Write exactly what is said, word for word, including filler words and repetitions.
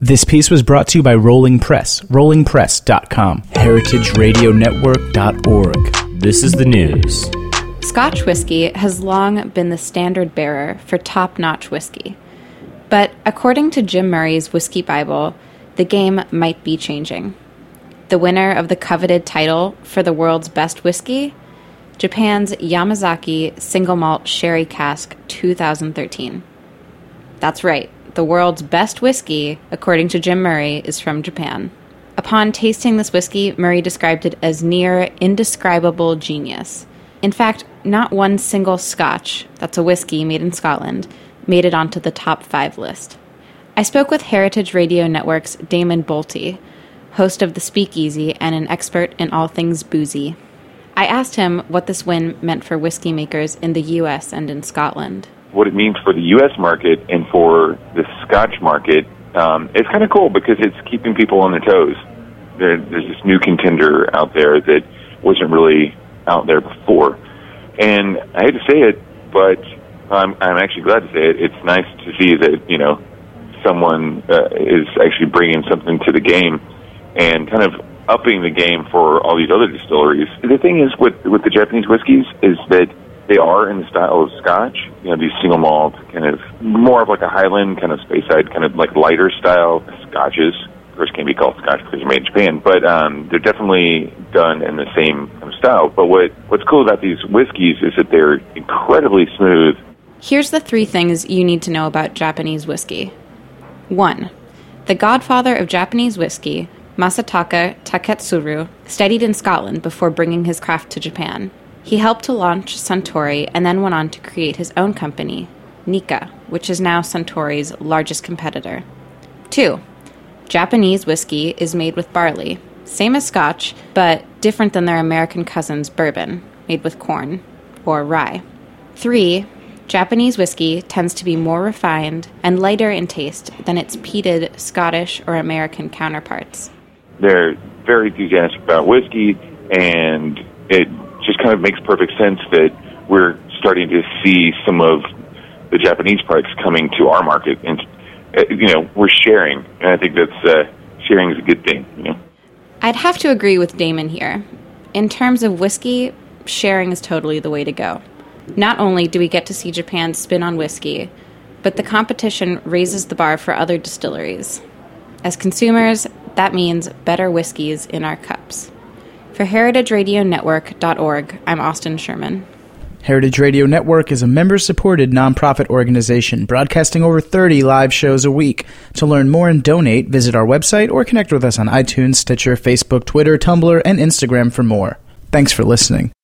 This piece was brought to you by Rolling Press, rolling press dot com, heritage radio network dot org. This is the news. Scotch whiskey has long been the standard bearer for top-notch whiskey. But according to Jim Murray's Whiskey Bible, the game might be changing. The winner of the coveted title for the world's best whiskey? Japan's Yamazaki Single Malt Sherry Cask two thousand thirteen. That's right. The world's best whiskey, according to Jim Murray, is from Japan. Upon tasting this whiskey, Murray described it as near indescribable genius. In fact, not one single Scotch, that's a whiskey made in Scotland, made it onto the top five list. I spoke with Heritage Radio Network's Damon Boelte, host of The Speakeasy and an expert in all things boozy. I asked him what this win meant for whiskey makers in the U S and in Scotland. What it means for the U S market and for the Scotch market, um, it's kind of cool because it's keeping people on their toes. There, there's this new contender out there that wasn't really out there before. And I hate to say it, but I'm, I'm actually glad to say it. It's nice to see that, you know, someone uh, is actually bringing something to the game and kind of upping the game for all these other distilleries. The thing is with, with the Japanese whiskeys is that they are in the style of Scotch, you know, these single malt, kind of more of like a Highland, kind of Speyside, kind of like lighter style Scotches. Of course, can't be called Scotch because they're made in Japan, but um, they're definitely done in the same kind of style. But what, what's cool about these whiskeys is that they're incredibly smooth. Here's the three things you need to know about Japanese whiskey. One, the godfather of Japanese whiskey, Masataka Taketsuru, studied in Scotland before bringing his craft to Japan. He helped to launch Suntory and then went on to create his own company, Nikka, which is now Suntory's largest competitor. Two, Japanese whiskey is made with barley, same as Scotch, but different than their American cousins bourbon, made with corn, or rye. Three, Japanese whiskey tends to be more refined and lighter in taste than its peated Scottish or American counterparts. They're very enthusiastic about whiskey, and it just kind of makes perfect sense that we're starting to see some of the Japanese products coming to our market. And, uh, you know, we're sharing, and I think that's uh, sharing is a good thing, you know. I'd have to agree with Damon here. In terms of whiskey, sharing is totally the way to go. Not only do we get to see Japan's spin on whiskey, but the competition raises the bar for other distilleries. As consumers, that means better whiskeys in our cups. For heritage radio network dot org, I'm Austin Sherman. Heritage Radio Network is a member-supported nonprofit organization broadcasting over thirty live shows a week. To learn more and donate, visit our website or connect with us on iTunes, Stitcher, Facebook, Twitter, Tumblr, and Instagram for more. Thanks for listening.